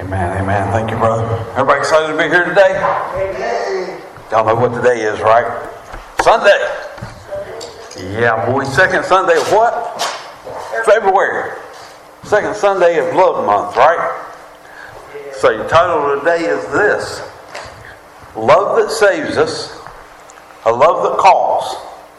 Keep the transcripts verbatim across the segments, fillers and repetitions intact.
Amen, amen. Thank you, brother. Everybody excited to be here today? Amen. Y'all know what today is, right? Sunday. Yeah, boy. Second Sunday of what? February. Second Sunday of Love Month, right? So the title of today is this: Love that saves us, a love that calls.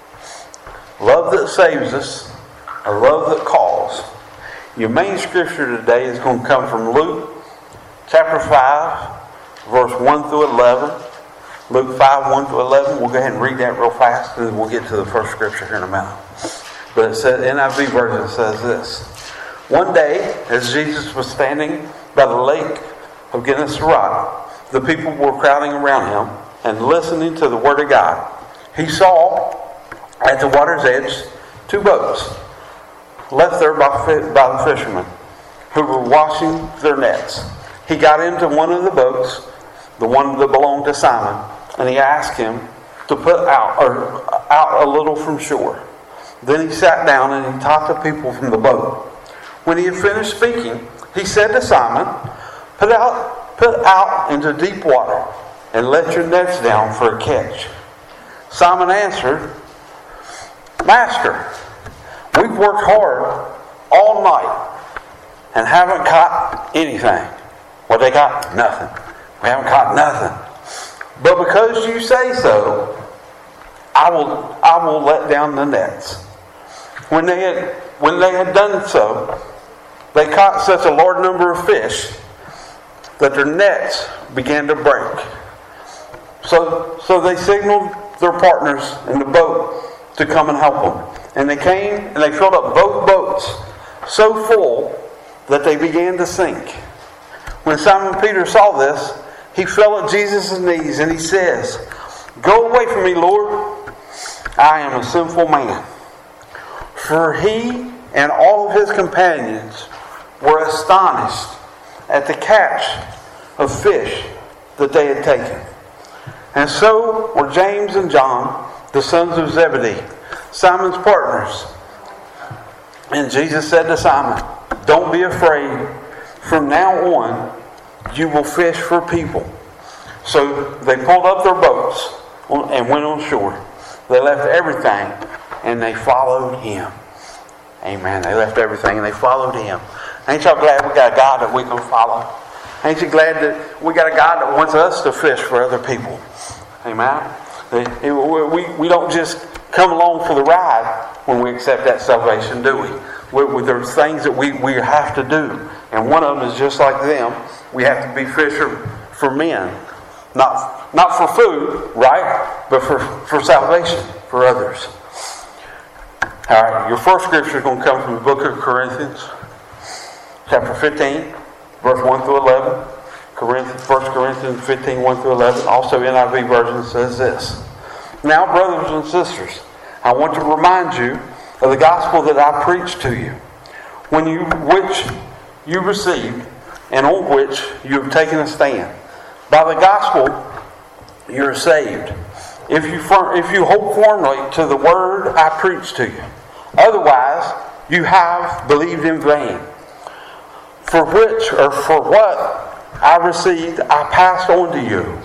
Love that saves us, a love that calls. Your main scripture today is going to come from Luke chapter five, verse one through eleven. Luke five, one through eleven. We'll go ahead and read that real fast, and then we'll get to the first scripture here in a minute. But it says, N I V version says this: One day, as Jesus was standing by the lake of Gennesaret, the people were crowding around him and listening to the word of God. He saw at the water's edge two boats left there by, by the fishermen who were washing their nets. He got into one of the boats, the one that belonged to Simon, and he asked him to put out or out a little from shore. Then he sat down and he taught the people from the boat. When he had finished speaking, he said to Simon, Put out, put out into deep water and let your nets down for a catch. Simon answered, Master, we've worked hard all night and haven't caught anything. What they got? Nothing. We haven't caught nothing. But because you say so, I will I will let down the nets. When they had when they had done so, they caught such a large number of fish that their nets began to break. So so they signaled their partners in the boat to come and help them. And they came and they filled up both boats so full that they began to sink. When Simon Peter saw this, he fell at Jesus' knees and he says, Go away from me, Lord. I am a sinful man. For he and all of his companions were astonished at the catch of fish that they had taken. And so were James and John, the sons of Zebedee, Simon's partners. And Jesus said to Simon, Don't be afraid. From now on, you will fish for people. So they pulled up their boats and went on shore. They left everything and they followed him. Amen. They left everything and they followed him. Ain't y'all glad we got a God that we can follow? Ain't you glad that we got a God that wants us to fish for other people? Amen. We, we don't just come along for the ride when we accept that salvation, do we? we, we there's things that we, we have to do. And one of them is just like them. We have to be fisher for men. Not, not for food, right? But for, for salvation, for others. All right, your first scripture is going to come from the book of Corinthians, chapter fifteen, verse one through eleven. First Corinthians fifteen, one through eleven. Also N I V version says this: Now, brothers and sisters, I want to remind you of the gospel that I preached to you, when you which you received, and on which you have taken a stand. By the gospel you are saved, if you if you hold firmly to the word I preached to you. Otherwise, you have believed in vain. For which or for what I received, I passed on to you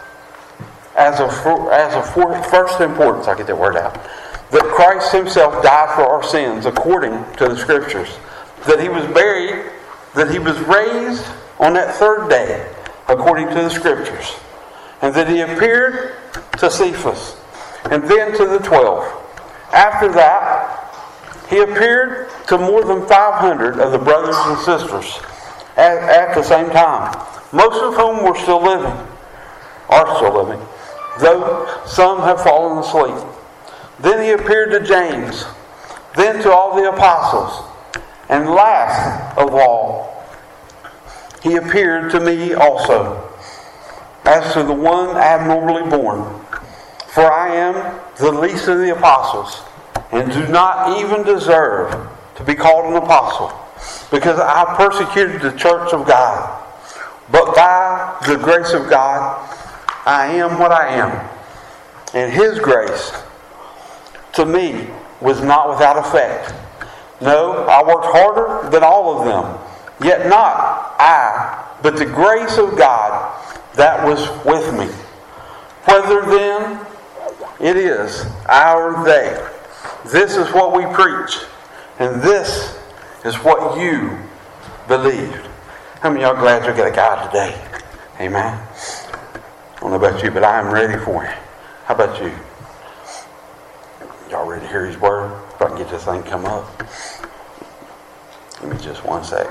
as a as a first importance. I get that word out. That Christ Himself died for our sins according to the Scriptures. That He was buried. That He was raised on that third day according to the Scriptures. And that He appeared to Cephas and then to the twelve. After that, He appeared to more than five hundred of the brothers and sisters at, at the same time, most of whom were still living, are still living, though some have fallen asleep. Then He appeared to James, then to all the apostles, and last of all, He appeared to me also, as to the one abnormally born. For I am the least of the apostles, and do not even deserve to be called an apostle, because I persecuted the church of God. But by the grace of God, I am what I am. And His grace to me was not without effect. No, I worked harder than all of them, yet not I, but the grace of God that was with me. Whether then it is our day. This is what we preach, and this is what you believed. How many of y'all glad you got a God today? Amen. I don't know about you, but I am ready for you. How about you? Y'all ready to hear His word? If I can get this thing come up. Give me just one sec.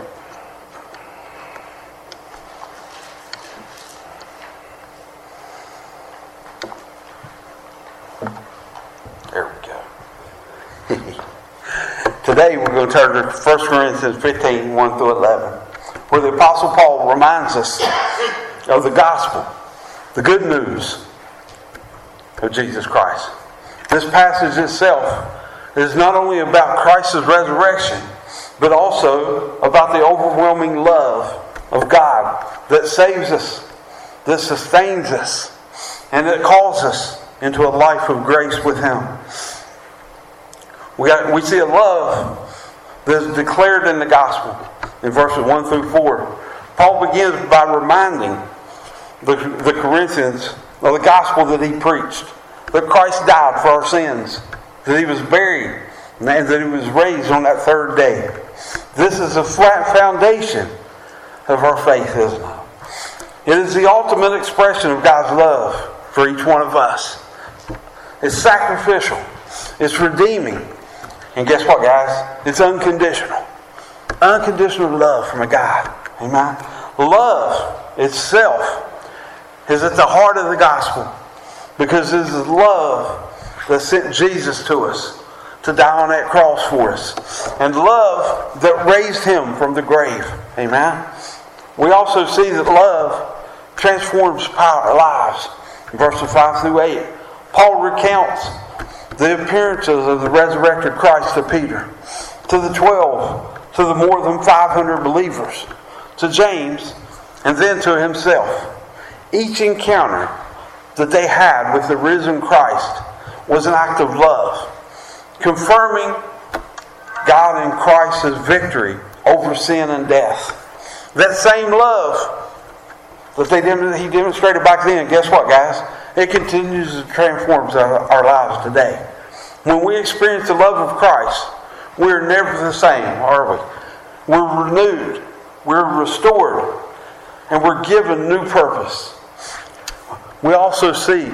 There we go. Today we're going to turn to First Corinthians fifteen, one through eleven, where the Apostle Paul reminds us of the gospel, the good news of Jesus Christ. This passage itself is not only about Christ's resurrection, but also about the overwhelming love of God that saves us, that sustains us, and that calls us into a life of grace with Him. We got, we see a love that is declared in the gospel in verses one through four. Paul begins by reminding the, the Corinthians of the gospel that he preached, that Christ died for our sins, that He was buried, and that He was raised on that third day. This is a flat foundation of our faith, isn't it? It is the ultimate expression of God's love for each one of us. It's sacrificial. It's redeeming. And guess what, guys? It's unconditional. Unconditional love from a God. Amen? Love itself is at the heart of the gospel, because it is love that sent Jesus to us to die on that cross for us, and love that raised Him from the grave. Amen? We also see that love transforms our lives. In verses five through eight, Paul recounts the appearances of the resurrected Christ to Peter, to the twelve, to the more than five hundred believers, to James, and then to himself. Each encounter that they had with the risen Christ was an act of love, confirming God and Christ's victory over sin and death. That same love that they he demonstrated back then, guess what, guys? It continues to transform our, our lives today. When we experience the love of Christ, we're never the same, are we? We're renewed, we're restored, and we're given new purpose. We also see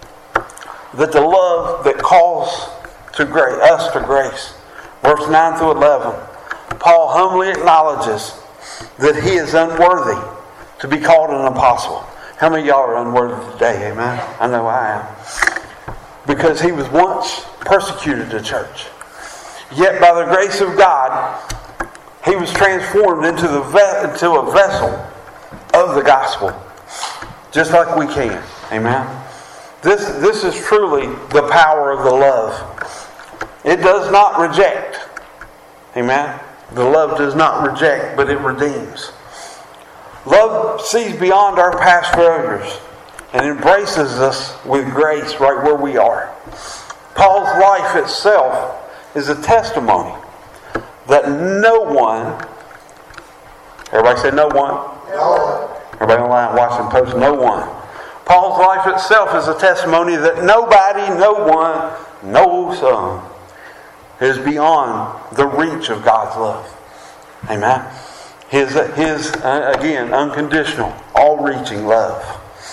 that the love that calls to grace, us to grace, verse nine through eleven, Paul humbly acknowledges that he is unworthy to be called an apostle. How many of y'all are unworthy today? Amen? I know I am. Because he was once persecuted the church. Yet by the grace of God, he was transformed into, the ve- into a vessel of the gospel. Just like we can. Amen? This, this is truly the power of the love. It does not reject. Amen? The love does not reject, but it redeems. Love sees beyond our past failures and embraces us with grace right where we are. Paul's life itself is a testimony that no one, everybody say no one? No one. Everybody online watching post, no one. Paul's life itself is a testimony that nobody, no one, no son is beyond the reach of God's love. Amen? His, his uh, again, unconditional, all-reaching love.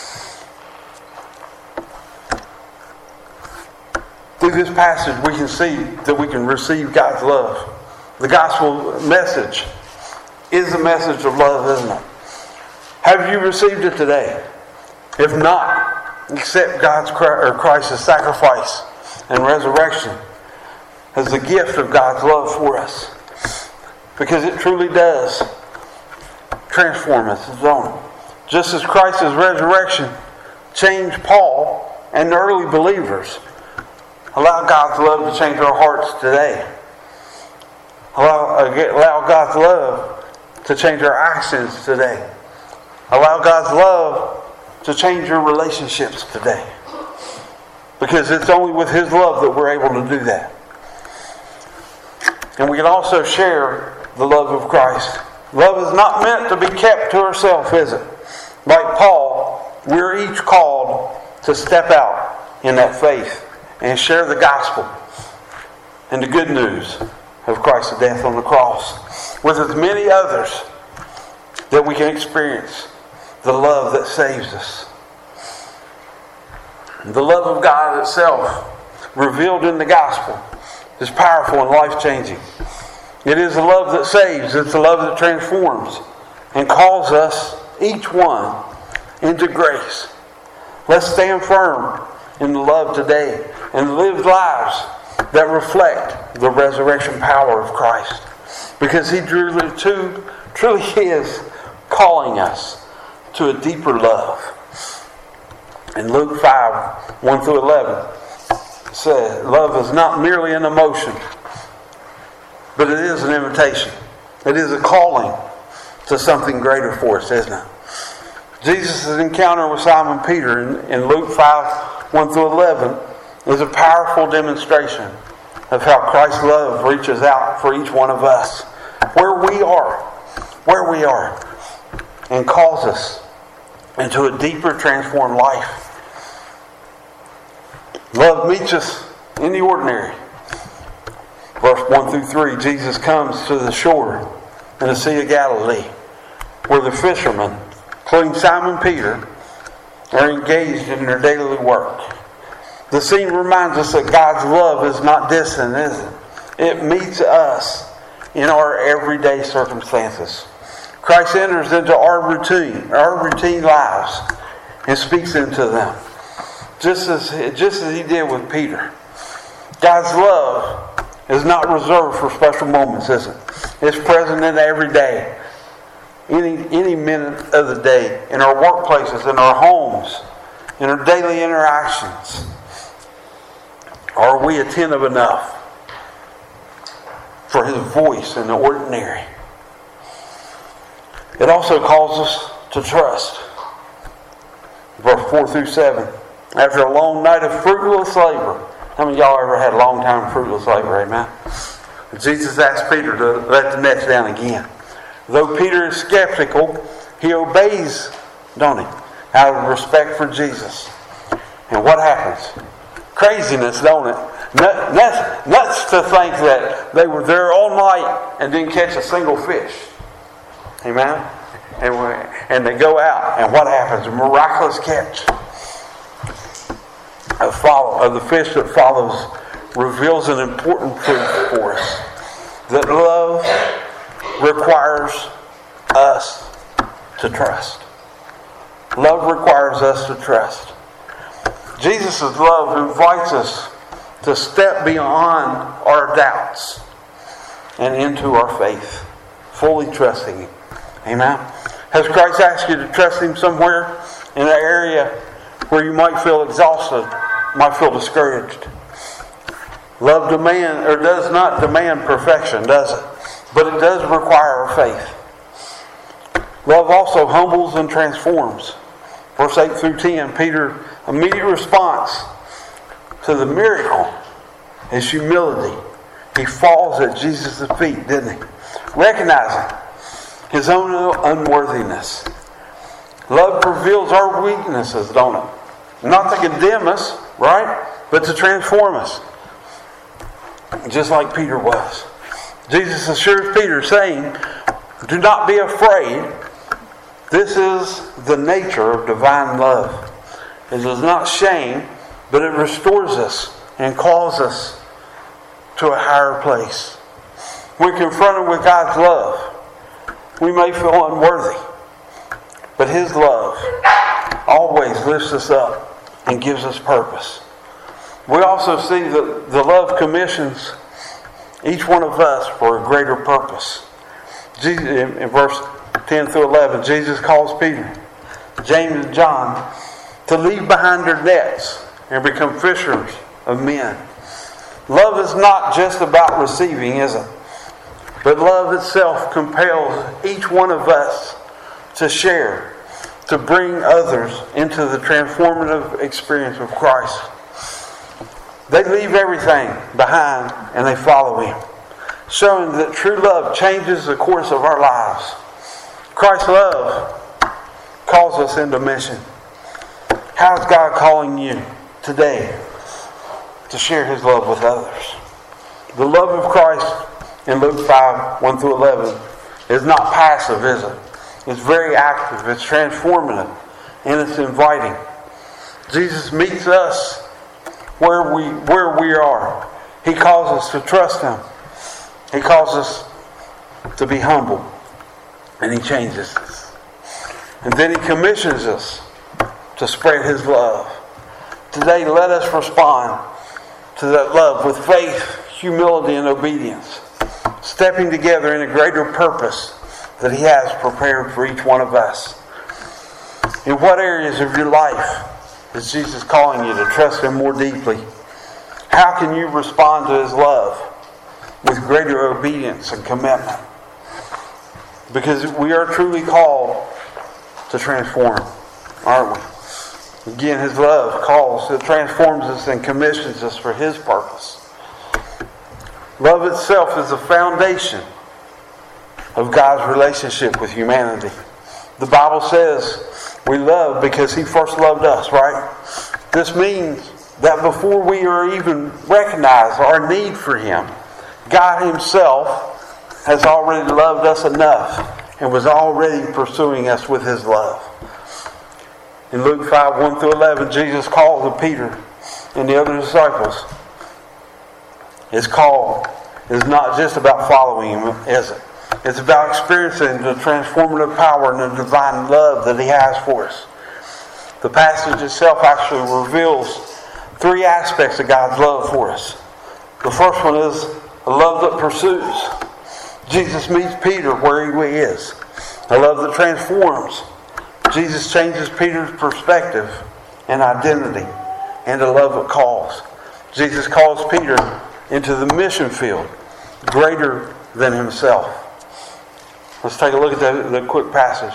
Through this passage, we can see that we can receive God's love. The gospel message is a message of love, isn't it? Have you received it today? If not, accept God's or Christ's sacrifice and resurrection as the gift of God's love for us, because it truly does transform us, don't it? Just as Christ's resurrection changed Paul and the early believers, allow God's love to change our hearts today. Allow, allow God's love to change our actions today. Allow God's love to change your relationships today. Because it's only with His love that we're able to do that. And we can also share the love of Christ Love is not meant to be kept to ourselves, is it? Like Paul, we're each called to step out in that faith and share the gospel and the good news of Christ's death on the cross with as many others that we can experience the love that saves us. The love of God itself, revealed in the gospel, is powerful and life-changing. It is a love that saves. It's a love that transforms and calls us, each one, into grace. Let's stand firm in the love today and live lives that reflect the resurrection power of Christ. Because He truly, too, truly is calling us to a deeper love. In Luke five, one through eleven, it says, love is not merely an emotion, but it is an invitation. It is a calling to something greater for us, isn't it? Jesus' encounter with Simon Peter in, in Luke five, one through eleven is a powerful demonstration of how Christ's love reaches out for each one of us, where we are, where we are, and calls us into a deeper, transformed life. Love meets us in the ordinary. Verse one through three, Jesus comes to the shore in the Sea of Galilee, where the fishermen, including Simon Peter, are engaged in their daily work. The scene reminds us that God's love is not distant, is it? It meets us in our everyday circumstances. Christ enters into our routine, our routine lives, and speaks into them, just as just as He did with Peter. God's love is not reserved for special moments, is it? It's present in every day, any any minute of the day, in our workplaces, in our homes, in our daily interactions. Are we attentive enough for His voice in the ordinary? It also calls us to trust. Verse four through seven. After a long night of fruitless labor. How many of y'all ever had a long time of fruitless labor? Amen. Jesus asked Peter to let the nets down again. Though Peter is skeptical, he obeys, don't he? Out of respect for Jesus. And what happens? Craziness, don't it? Nuts, nuts to think that they were there all night and didn't catch a single fish. Amen? And, we, and they go out, and what happens? A miraculous catch. A follow, of the fish that follows reveals an important truth for us. That love requires us to trust. Love requires us to trust. Jesus' love invites us to step beyond our doubts and into our faith, fully trusting Him. Amen? Has Christ asked you to trust Him somewhere in an area where you might feel exhausted, might feel discouraged? Love demand or does not demand perfection, does it? But it does require our faith. Love also humbles and transforms. Verse eight through ten, Peter's immediate response to the miracle is humility. He falls at Jesus' feet, didn't he? Recognizing his own unworthiness. Love reveals our weaknesses, don't it? Not to condemn us, right? But to transform us. Just like Peter was. Jesus assures Peter, saying, do not be afraid. This is the nature of divine love. It is not shame, but it restores us and calls us to a higher place. When confronted with God's love, we may feel unworthy, but His love always lifts us up and gives us purpose. We also see that the love commissions each one of us for a greater purpose. Jesus, in verse ten through eleven, Jesus calls Peter, James, and John to leave behind their nets and become fishers of men. Love is not just about receiving, is it? But love itself compels each one of us to share, to bring others into the transformative experience of Christ. They leave everything behind and they follow Him, showing that true love changes the course of our lives Christ's love calls us into mission. How's God calling you today to share His love with others? The love of Christ in Luke five, one through eleven is not passive, is it? It's very active, it's transformative, and it's inviting. Jesus meets us where we where we are. He calls us to trust Him. He calls us to be humble. And He changes us. And then He commissions us to spread His love. Today, let us respond to that love with faith, humility, and obedience, stepping together in a greater purpose that He has prepared for each one of us. In what areas of your life is Jesus calling you to trust Him more deeply? How can you respond to His love with greater obedience and commitment? Because we are truly called to transform, aren't we? Again, His love calls, it transforms us and commissions us for His purpose. Love itself is the foundation of God's relationship with humanity. The Bible says we love because He first loved us, right? This means that before we are even recognize our need for Him, God Himself has already loved us enough and was already pursuing us with His love. In Luke five, one through eleven, Jesus calls to Peter and the other disciples. His call is not just about following Him, is it? It's about experiencing the transformative power and the divine love that He has for us. The passage itself actually reveals three aspects of God's love for us. The first one is a love that pursues. Jesus meets Peter where he is. A love that transforms. Jesus changes Peter's perspective and identity. And a love that calls. Jesus calls Peter into the mission field, greater than himself. Let's take a look at the, the quick passage.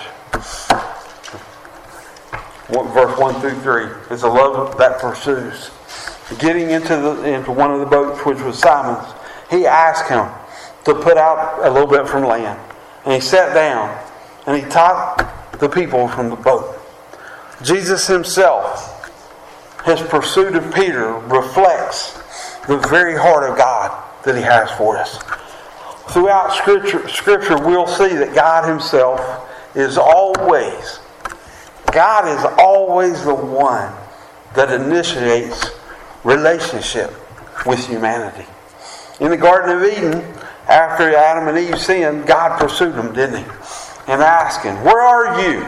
Verse one through three. It's a love that pursues. Getting into the into one of the boats, which was Simon's, he asked him to put out a little bit from land. And he sat down and he taught the people from the boat. Jesus Himself, His pursuit of Peter, reflects the very heart of God that He has for us. Throughout Scripture, Scripture we'll see that God Himself is always, God is always the one that initiates relationship with humanity. In the Garden of Eden, after Adam and Eve sinned, God pursued them, didn't He? And asking, "Where are you?"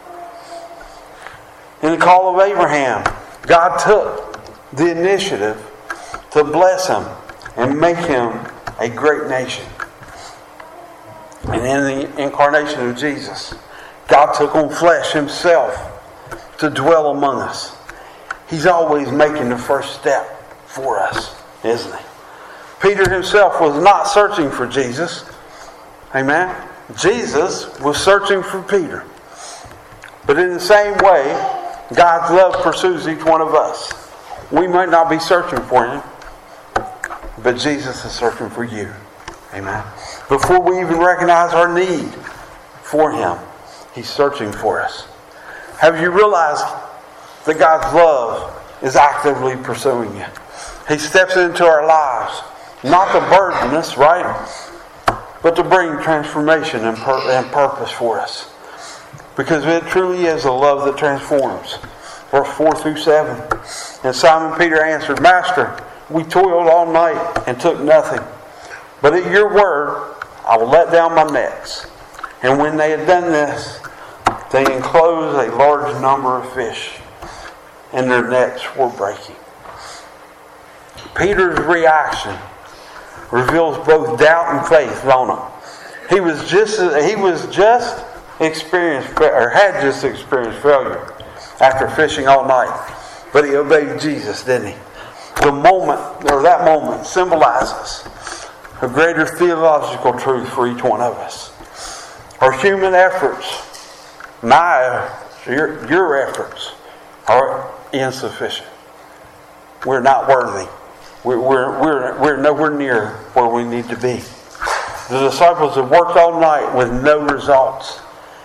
In the call of Abraham, God took the initiative to bless him and make him a great nation. And in the incarnation of Jesus, God took on flesh Himself to dwell among us. He's always making the first step for us, isn't He? Peter himself was not searching for Jesus. Amen? Jesus was searching for Peter. But in the same way, God's love pursues each one of us. We might not be searching for Him, but Jesus is searching for you. Amen? Before we even recognize our need for Him, He's searching for us. Have you realized that God's love is actively pursuing you? He steps into our lives, not to burden us, right? But to bring transformation and, pur- and purpose for us. Because it truly is a love that transforms. Verse four through seven. And Simon Peter answered, "Master, we toiled all night and took nothing. But at your word, I will let down my nets." And when they had done this, they enclosed a large number of fish, and their nets were breaking. Peter's reaction reveals both doubt and faith, don't it? He was just he was just experienced or had just experienced failure after fishing all night, but he obeyed Jesus, didn't he? The moment or that moment symbolizes a greater theological truth for each one of us. Our human efforts, my your, your efforts, are insufficient. We're not worthy. We're, we're, we're, we're nowhere near where we need to be. The disciples had worked all night with no results.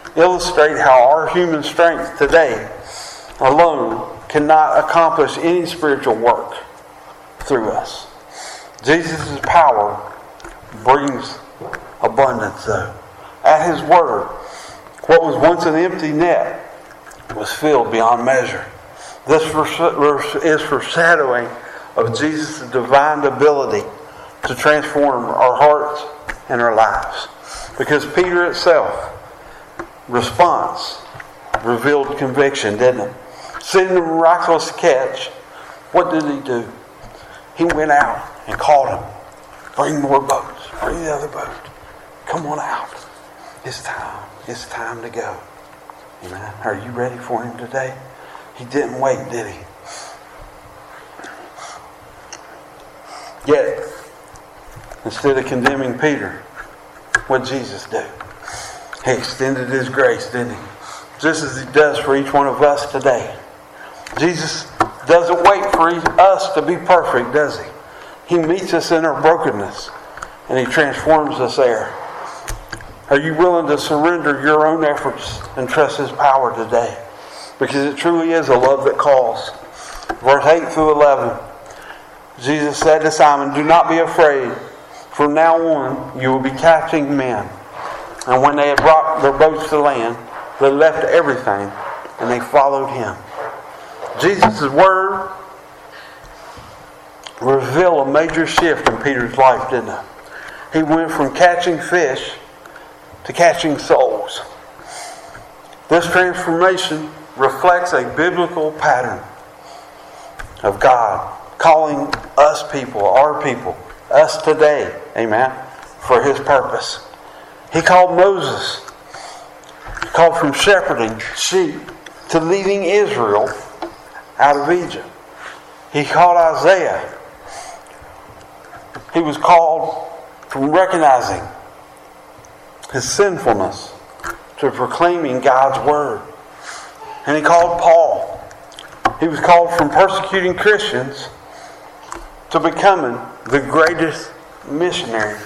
illustrate how our human strength today alone cannot accomplish any spiritual work through us. Jesus' power brings abundance, though. At His Word, what was once an empty net was filled beyond measure. This verse is foreshadowing of Jesus' divine ability to transform our hearts and our lives. Because Peter itself, response, revealed conviction, didn't it? Seeing the miraculous catch, what did he do? He went out and called him. Bring more boats. Bring the other boat. Come on out. It's time. It's time to go. Amen. Are you ready for Him today? He didn't wait, did He? Yet, instead of condemning Peter, what did Jesus do? He extended His grace, didn't He? Just as He does for each one of us today. Jesus doesn't wait for us to be perfect, does He? He meets us in our brokenness and He transforms us there. Are you willing to surrender your own efforts and trust His power today? Because it truly is a love that calls. Verse eight through eleven. Jesus said to Simon, "Do not be afraid. From now on you will be catching men." And when they had brought their boats to land, they left everything and they followed Him. Jesus' word revealed a major shift in Peter's life, didn't it? He went from catching fish to catching souls. This transformation reflects a biblical pattern of God calling us people, our people, us today, amen, for His purpose. He called Moses. He called from shepherding sheep to leading Israel out of Egypt. He called Isaiah. He was called from recognizing his sinfulness to proclaiming God's Word. And he called Paul. He was called from persecuting Christians to becoming the greatest missionary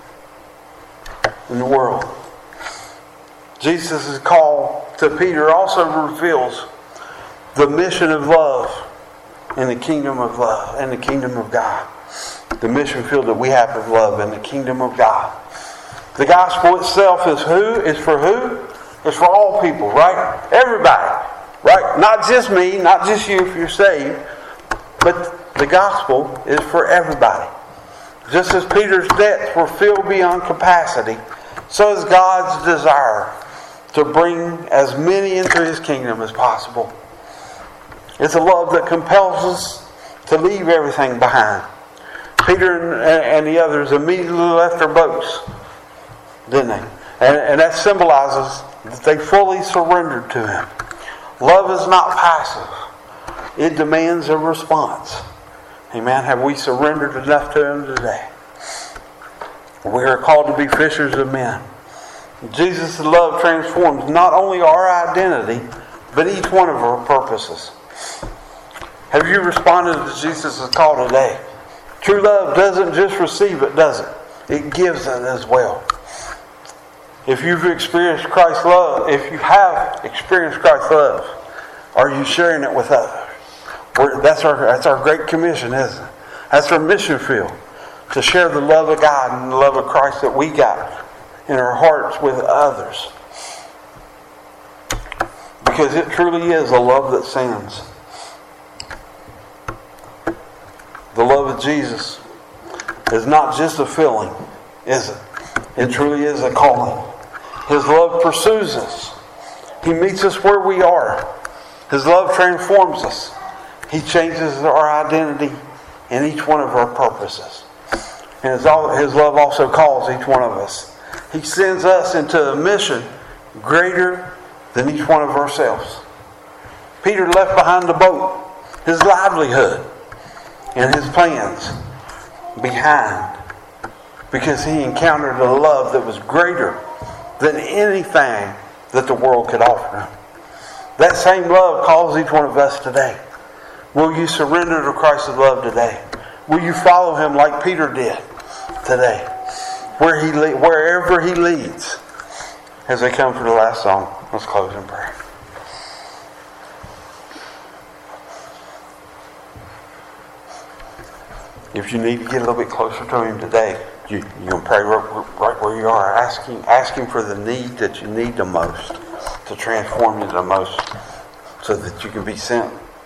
in the world. Jesus' call to Peter also reveals the mission of love in the kingdom of love, in the kingdom of God. The mission field that we have of love in the kingdom of God. The gospel itself is who? Is for who? It's for all people, right? Everybody, right? Not just me, not just you if you're saved, but the gospel is for everybody. Just as Peter's debts were filled beyond capacity, so is God's desire to bring as many into His kingdom as possible. It's a love that compels us to leave everything behind. Peter and the others immediately left their boats, didn't they? And, and that symbolizes that they fully surrendered to Him. Love is not passive. It demands a response. Amen. Have we surrendered enough to Him today? We are called to be fishers of men. Jesus' love transforms not only our identity, but each one of our purposes. Have you responded to Jesus' call today? True love doesn't just receive it, does it? It gives it as well. If you've experienced Christ's love, if you have experienced Christ's love, are you sharing it with others? We're, that's our that's our great commission, isn't it? That's our mission field. To share the love of God and the love of Christ that we got in our hearts with others. Because it truly is a love that sends. The love of Jesus is not just a feeling, is it? It truly is a calling. His love pursues us. He meets us where we are. His love transforms us. He changes our identity in each one of our purposes. And his love also calls each one of us. He sends us into a mission greater than each one of ourselves. Peter left behind the boat, his livelihood, and his plans behind, because he encountered a love that was greater than anything that the world could offer him. That same love calls each one of us today. Will you surrender to Christ's love today? Will you follow Him like Peter did today? Where he, wherever He leads. As they come for the last song, let's close in prayer. If you need to get a little bit closer to Him today, you, you're going to pray right, right where you are. Asking, asking for the need that you need the most to transform you the most so that you can be sent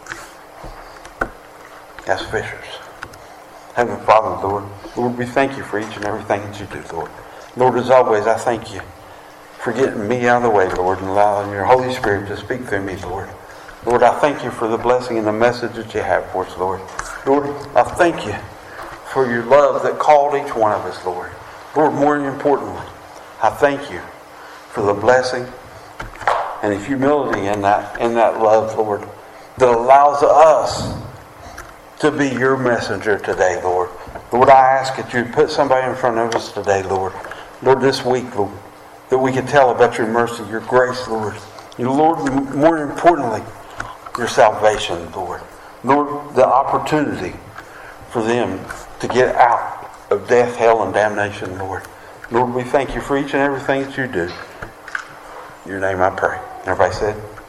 as fishers. Heavenly Father, Lord, Lord, we thank you for each and everything that you do, Lord. Lord, as always, I thank you for getting me out of the way, Lord, and allowing your Holy Spirit to speak through me, Lord. Lord, I thank you for the blessing and the message that you have for us, Lord. Lord, I thank you for your love that called each one of us, Lord. Lord, more importantly, I thank you for the blessing and the humility in that, in that love, Lord, that allows us to be your messenger today, Lord. Lord, I ask that you put somebody in front of us today, Lord. Lord, this week, Lord, that we can tell about your mercy, your grace, Lord. Your Lord, more importantly, your salvation, Lord. Lord, the opportunity for them to get out of death, hell, and damnation, Lord. Lord, we thank you for each and everything that you do. In your name I pray. Everybody said?